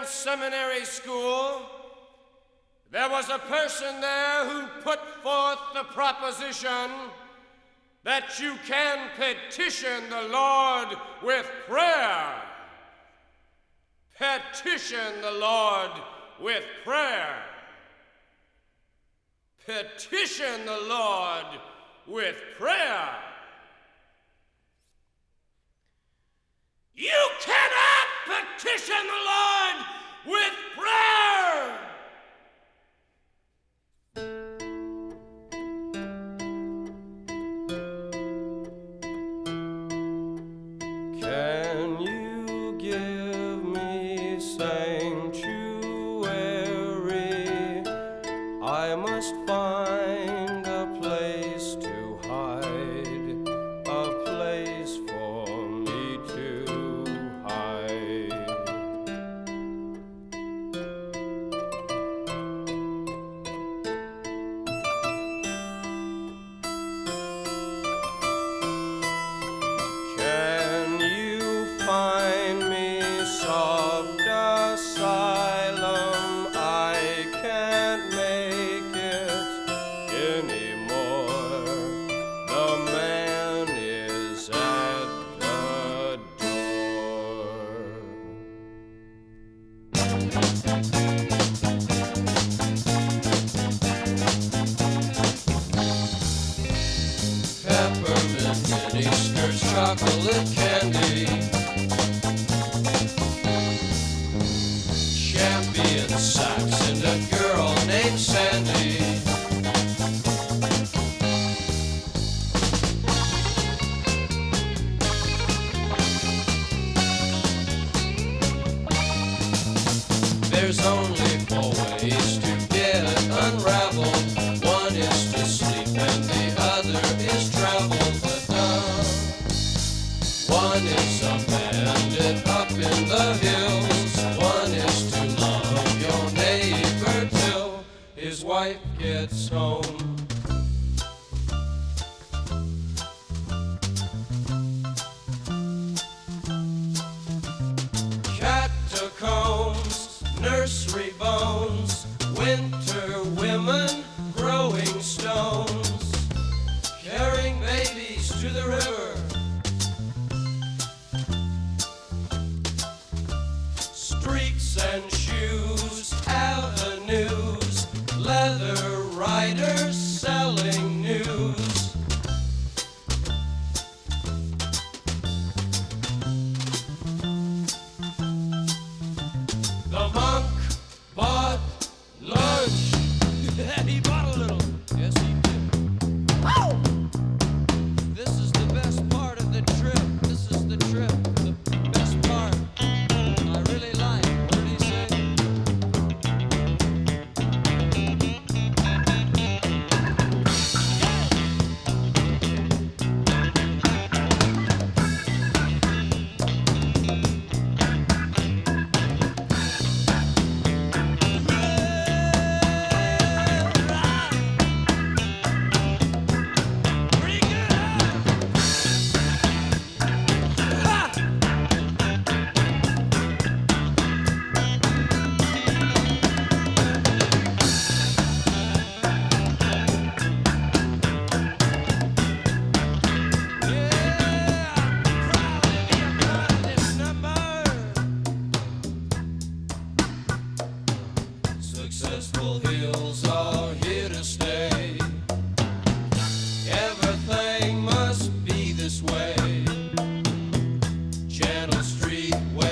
Seminary School, there was a person there who put forth the proposition that you can petition the Lord with prayer. Petition the Lord with prayer. Petition the Lord with prayer. You cannot petition the Lord with prayer. Can you give me sanctuary? I must find a place to hide, a place for me to hide. Can you find me soft asylum? I can't make it anymore. The man is at the door. Peppermint mini skirts, chocolate candy, champion socks, and a girl named Sandy. There's only 4 ways to get unraveled. One is to sleep and the other is travel. But one is a bandit up in the hills. One is to love your neighbor till his wife gets home. Catacombs, nursery bones, winter women, growing stones, carrying babies to the river, streets and shoes, avenues, leather riders selling news. The monk bought lunch. He bought a little. Yes, he did. Oh! This is the best part of the trip. This is the trip. The best part. I really like. What did he say? Successful hills are here to stay. Everything must be this way. Channel Street.